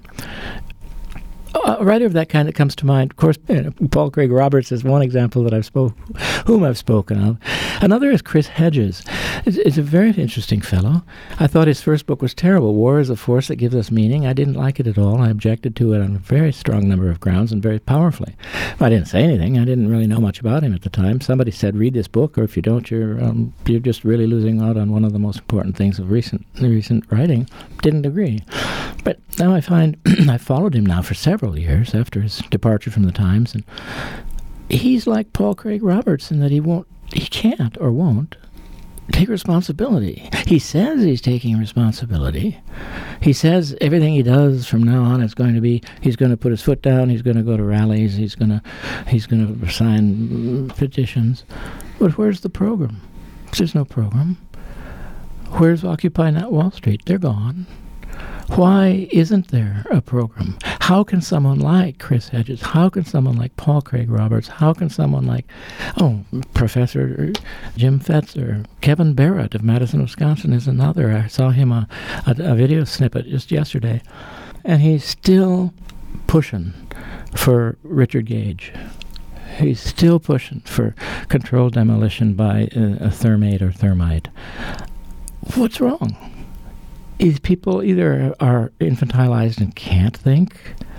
Speaker 2: A writer of that kind that comes to mind, of course, you know, Paul Craig Roberts is one example that I've spoke, whom I've spoken of. Another is Chris Hedges. It's, it's a very interesting fellow. I thought his first book was terrible. War is a Force That Gives Us Meaning. I didn't like it at all. I objected to it on a very strong number of grounds and very powerfully. I didn't say anything. I didn't really know much about him at the time. Somebody said, read this book, or if you don't, you're um, you're just really losing out on one of the most important things of recent recent writing. Didn't agree. But now I find I followed him now for several years after his departure from the Times, and he's like Paul Craig Roberts in that he won't, he can't or won't take responsibility. He says he's taking responsibility. He says everything he does from now on is going to be, he's going to put his foot down, he's going to go to rallies, he's going to he's going to sign petitions. But where's the program? There's no program. Where's Occupy Not Wall Street? They're gone. Why isn't there a program? How can someone like Chris Hedges, how can someone like Paul Craig Roberts, how can someone like, oh, Professor Jim Fetzer, Kevin Barrett of Madison, Wisconsin is another. I saw him a, a, a video snippet just yesterday, and he's still pushing for Richard Gage. He's still pushing for controlled demolition by a, a thermate or thermite. What's wrong? These people either are infantilized and can't think,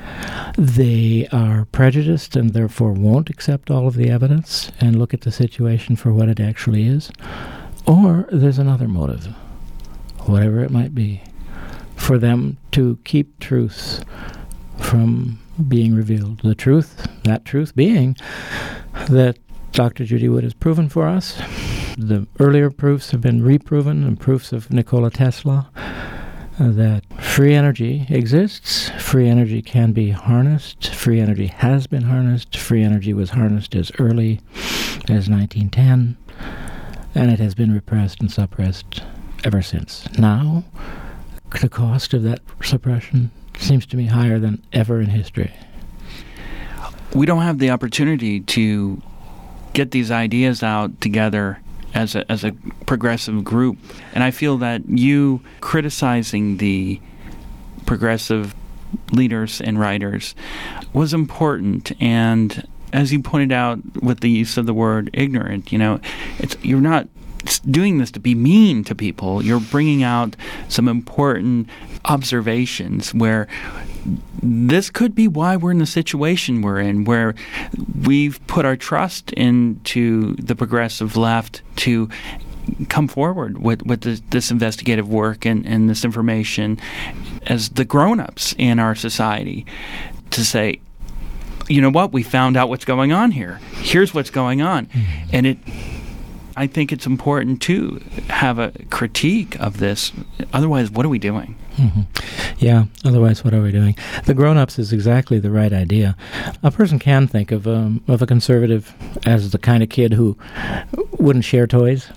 Speaker 2: they are prejudiced and therefore won't accept all of the evidence and look at the situation for what it actually is, or there's another motive, whatever it might be, for them to keep truth from being revealed. The truth, that truth being that Doctor Judy Wood has proven for us. The earlier proofs have been reproven, and proofs of Nikola Tesla, uh, that free energy exists, free energy can be harnessed, free energy has been harnessed, free energy was harnessed as early as nineteen ten, and it has been repressed and suppressed ever since. Now, the cost of that suppression seems to me higher than ever in history.
Speaker 1: We don't have the opportunity to get these ideas out together as a as a progressive group. And I feel that you criticizing the progressive leaders and writers was important. And as you pointed out with the use of the word ignorant, you know, it's you're not doing this to be mean to people. You're bringing out some important observations where this could be why we're in the situation we're in, where we've put our trust into the progressive left to come forward with, with this, this investigative work and, and this information as the grown-ups in our society to say, you know what, we found out what's going on here. Here's what's going on. Mm-hmm. And it I think it's important to have a critique of this. Otherwise, what are we doing?
Speaker 2: Mm-hmm. Yeah, otherwise, what are we doing? The grown-ups is exactly the right idea. A person can think of, um, of a conservative as the kind of kid who wouldn't share toys.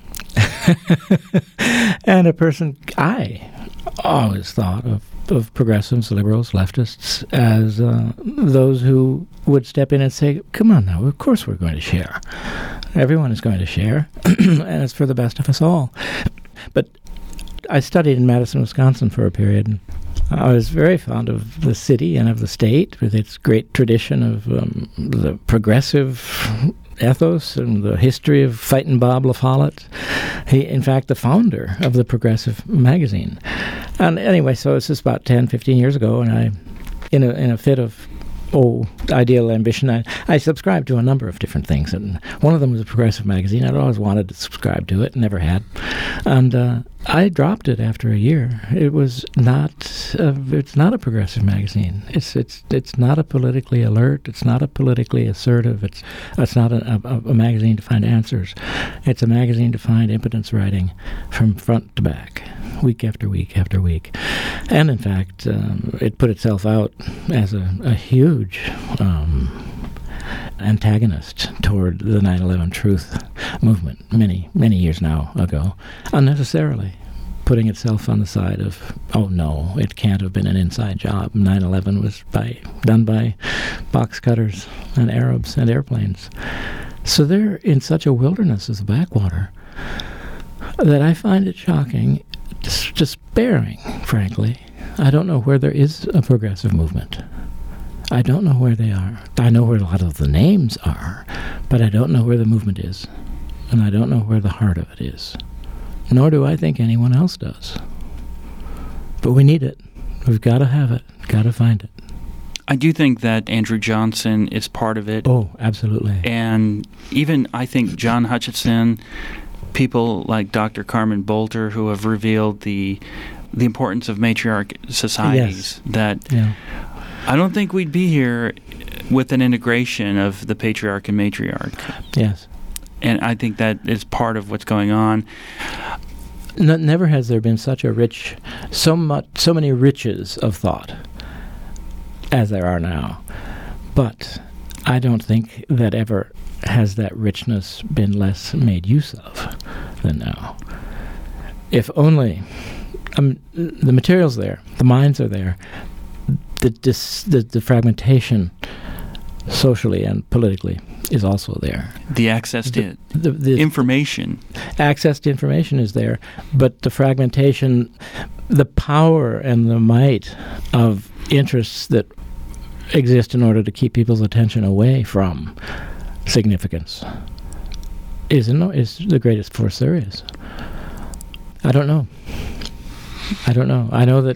Speaker 2: And a person, I always thought of, of progressives, liberals, leftists as uh, those who would step in and say, come on now, of course we're going to share. Everyone is going to share, and it's for the best of us all. But I studied in Madison, Wisconsin for a period. I was very fond of the city and of the state, with its great tradition of um, the progressive ethos and the history of Fightin' Bob La Follette. He, in fact, the founder of the Progressive magazine. And anyway, so it's just about ten, fifteen years ago, and I, in a in a fit of oh, ideal ambition, I, I subscribed to a number of different things, and one of them was a Progressive magazine. I'd always wanted to subscribe to it, never had. And uh, I dropped it after a year. It was not a, it's not a progressive magazine. It's it's it's not a politically alert. It's not a politically assertive. It's it's not a, a, a magazine to find answers. It's a magazine to find impotence writing from front to back, week after week after week. And in fact, um, it put itself out as a, a huge um, antagonist toward the nine eleven truth movement many, many years now ago, unnecessarily putting itself on the side of, oh no, it can't have been an inside job. nine eleven was by done by box cutters and Arabs and airplanes. So they're in such a wilderness as a backwater that I find it shocking, dis- despairing, frankly. I don't know where there is a progressive movement. I don't know where they are. I know where a lot of the names are, but I don't know where the movement is. And I don't know where the heart of it is. Nor do I think anyone else does. But we need it. We've got to have it. Got to find it.
Speaker 1: I do think that Andrew Johnson is part of it.
Speaker 2: Oh, absolutely.
Speaker 1: And even, I think, John Hutchinson, people like Doctor Carmen Bolter, who have revealed the the importance of matriarch societies.
Speaker 2: Yes.
Speaker 1: That
Speaker 2: yeah.
Speaker 1: I don't think we'd be here with an integration of the patriarch and matriarch.
Speaker 2: Yes.
Speaker 1: And I think that is part of what's going on.
Speaker 2: No, never has there been such a rich, so much, so many riches of thought as there are now. But I don't think that ever has that richness been less made use of than now. If only um, the material's there, the minds are there, the, dis, the the fragmentation socially and politically is also there.
Speaker 1: The access to
Speaker 2: the, the, the
Speaker 1: information.
Speaker 2: Access to information is there, but the fragmentation, the power and the might of interests that exist in order to keep people's attention away from significance is, no, is the greatest force there is. I don't know. I don't know. I know that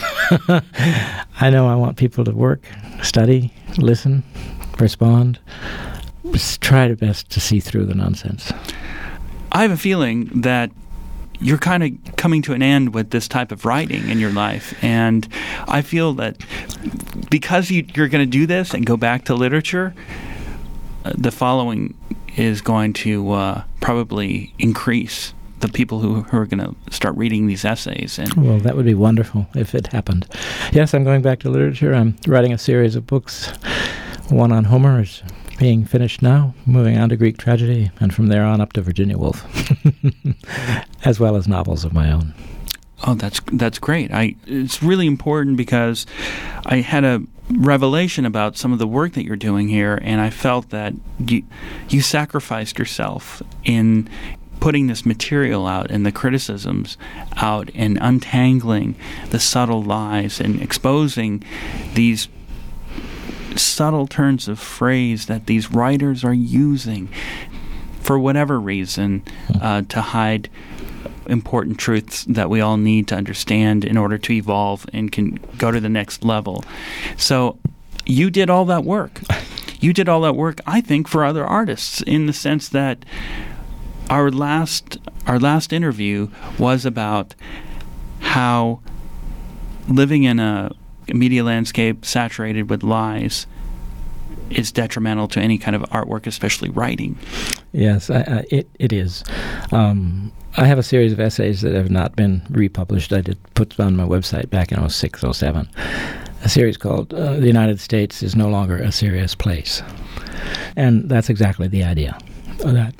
Speaker 2: I know I want people to work, study, listen, respond, just try to best to see through the nonsense.
Speaker 1: I have a feeling that you're kind of coming to an end with this type of writing in your life, and I feel that because you, you're going to do this and go back to literature, uh, the following is going to uh, probably increase the people who, who are going to start reading these essays. And
Speaker 2: well, that would be wonderful if it happened. Yes, I'm going back to literature. I'm writing a series of books. One on Homer is being finished now, moving on to Greek tragedy, and from there on up to Virginia Woolf, as well as novels of my own.
Speaker 1: Oh, that's that's great. I it's really important because I had a revelation about some of the work that you're doing here, and I felt that you you sacrificed yourself in putting this material out and the criticisms out and untangling the subtle lies and exposing these subtle turns of phrase that these writers are using for whatever reason uh, to hide important truths that we all need to understand in order to evolve and can go to the next level. So you did all that work. You did all that work, I think, for other artists, in the sense that our last our last interview was about how living in a media landscape saturated with lies is detrimental to any kind of artwork, especially writing.
Speaker 2: Yes, I, I, it it is. Um, I have a series of essays that have not been republished. I did put on my website back in oh six, oh seven. A series called uh, The United States is No Longer a Serious Place. And that's exactly the idea of that.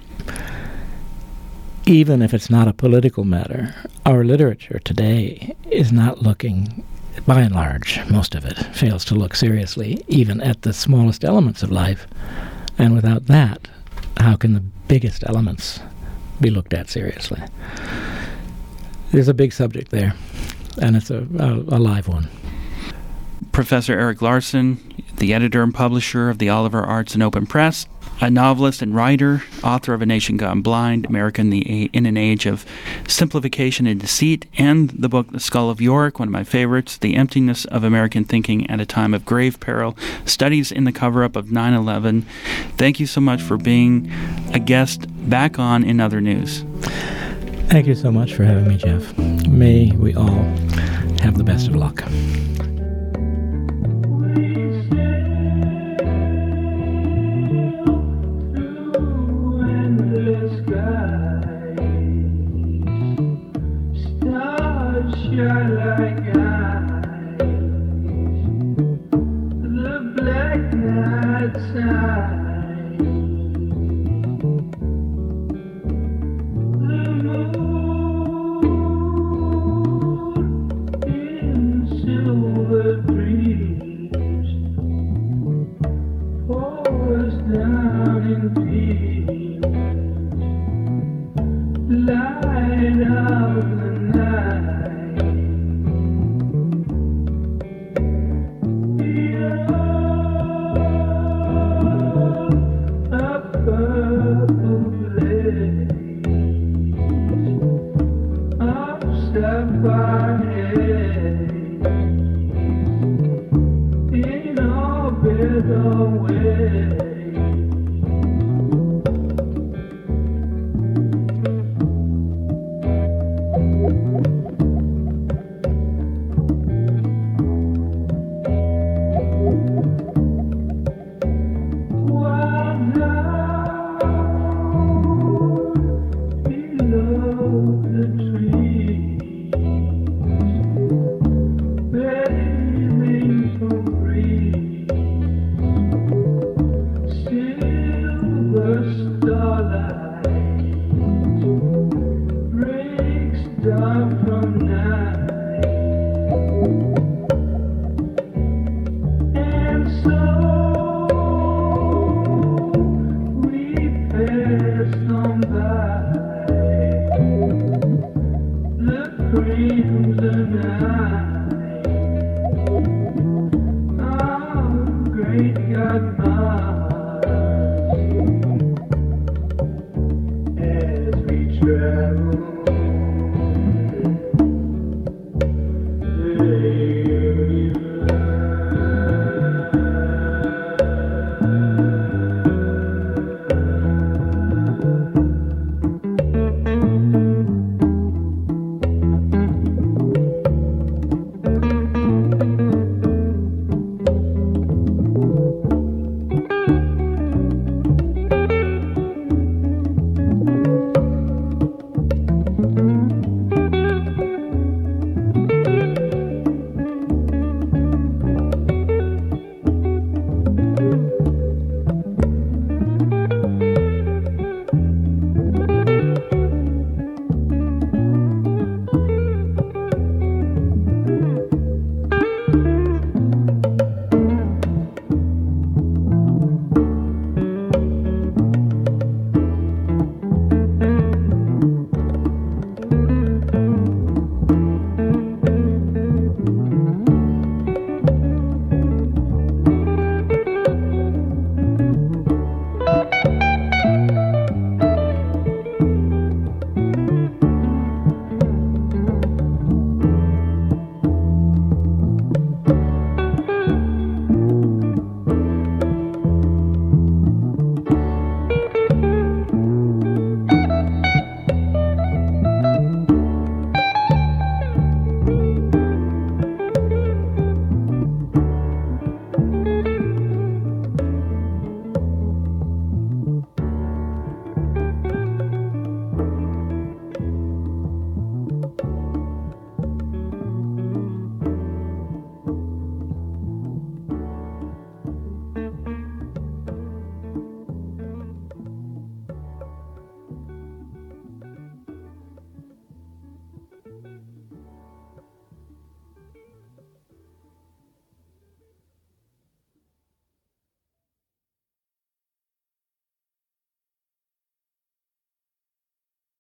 Speaker 2: Even if it's not a political matter, our literature today is not looking, by and large, most of it fails to look seriously, even at the smallest elements of life. And without that, how can the biggest elements be looked at seriously. There's a big subject there, and it's a, a, a live one.
Speaker 1: Professor Erik Larson, the editor and publisher of the Oliver Arts and Open Press, a novelist and writer, author of A Nation Gone Blind, America in, the A- in an Age of Simplification and Deceit, and the book The Skull of Yorick, one of my favorites, The Emptiness of American Thinking at a Time of Grave Peril, Studies in the Cover-Up of nine eleven. Thank you so much for being a guest back on In Other News.
Speaker 2: Thank you so much for having me, Jeff. May we all have the best of luck.
Speaker 4: As we travel